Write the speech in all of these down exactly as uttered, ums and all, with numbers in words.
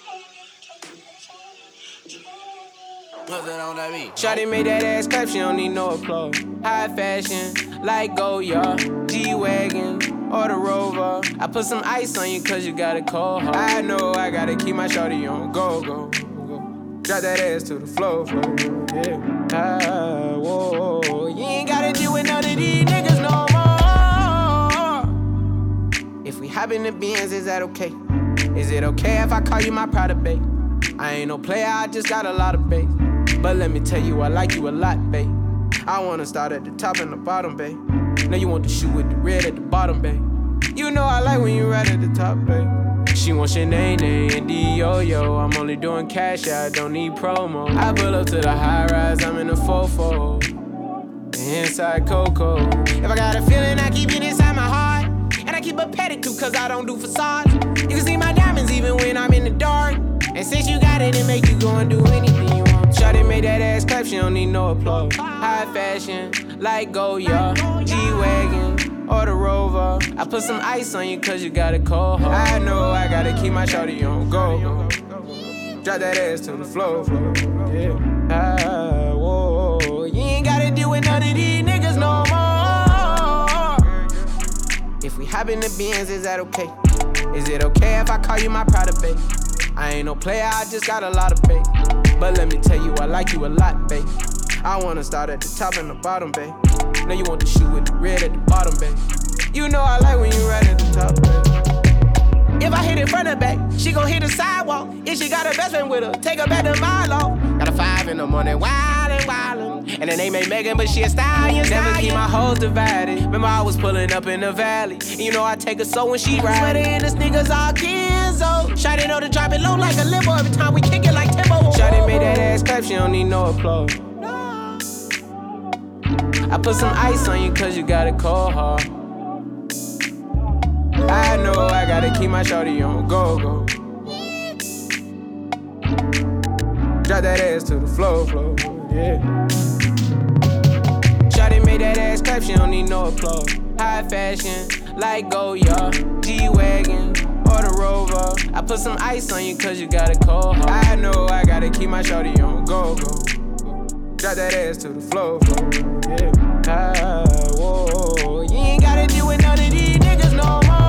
Shawty made that ass clap, she don't need no applause. High fashion, like Goya, G-Wagon, or the Rover. I put some ice on you cause you got a cold heart. I know I gotta keep my shawty on go, go, go. Drop that ass to the floor, floor, yeah. Ah, whoa, whoa. You ain't gotta deal with none of these niggas no more. If we hop in the Benz, is that okay? Is it okay if I call you my Prada babe? I ain't no player, I just got a lot of bass. But let me tell you, I like you a lot, babe. I wanna start at the top and the bottom, babe. Now you want the shoe with the red at the bottom, babe. You know I like when you right at the top, babe. She wants your name and D-Yo-Yo. I'm only doing cash, I don't need promo. I pull up to the high rise, I'm in the fofo. Inside Coco. If I got a feeling, I keep it inside my heart. And I keep a pedicure cause I don't do facades. You can see my diamonds even when I'm in the dark. And since you got it, it make you go and do anything you want. Shawty made that ass clap, she don't need no applause. High fashion, like Goya, G-Wagon, or the Rover. I put some ice on you cause you got a cold heart. I know I gotta keep my shawty on go, go. Drop that ass to the floor, floor, yeah. Ah, whoa, whoa. You ain't gotta deal with none of these niggas no more. If we hop in the Benz, is that okay? Is it okay if I call you my Prada babe? I ain't no player, I just got a lot of babe. But let me tell you, I like you a lot, babe. I wanna start at the top and the bottom, babe. Now you want the shoe with the red at the bottom, babe. You know I like when you right at the top, babe. If I hit it front and back, she gon' hit the sidewalk. If she got her best friend with her, take her back to Milo. Got a five in the morning, wildin', wildin'. And the name ain't Megan, but she a stallion, stallion. Never keep my hoes divided. Remember I was pulling up in the valley. And you know I take her so when she ride. Sweater and the sneakers all Kenzo. Shawty know to drop it low like a limo. Every time we kick it like Timbo. Shawty made that ass clap, she don't need no applause. I put some ice on you cause you got a cold heart. I know I gotta keep my shawty on go, go. Drop that ass to the floor, floor, yeah. Shawty made that ass clap, she don't need no applause. High fashion, like Goya, G-Wagon, or the Rover. I put some ice on you cause you got a cold heart. I know I gotta keep my shawty on go, go. Drop that ass to the floor, floor, yeah. Ah, whoa, whoa. You ain't gotta deal with none of these niggas no more.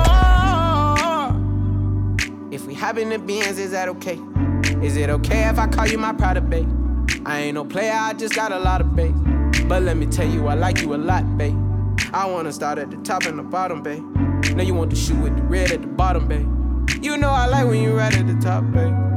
If we hop in the Benz, is that okay? Is it okay if I call you my Prada babe? I ain't no player, I just got a lot of bass. But let me tell you, I like you a lot, babe. I wanna start at the top and the bottom, babe. Now you want the shoe with the red at the bottom, babe. You know I like when you right at the top, babe.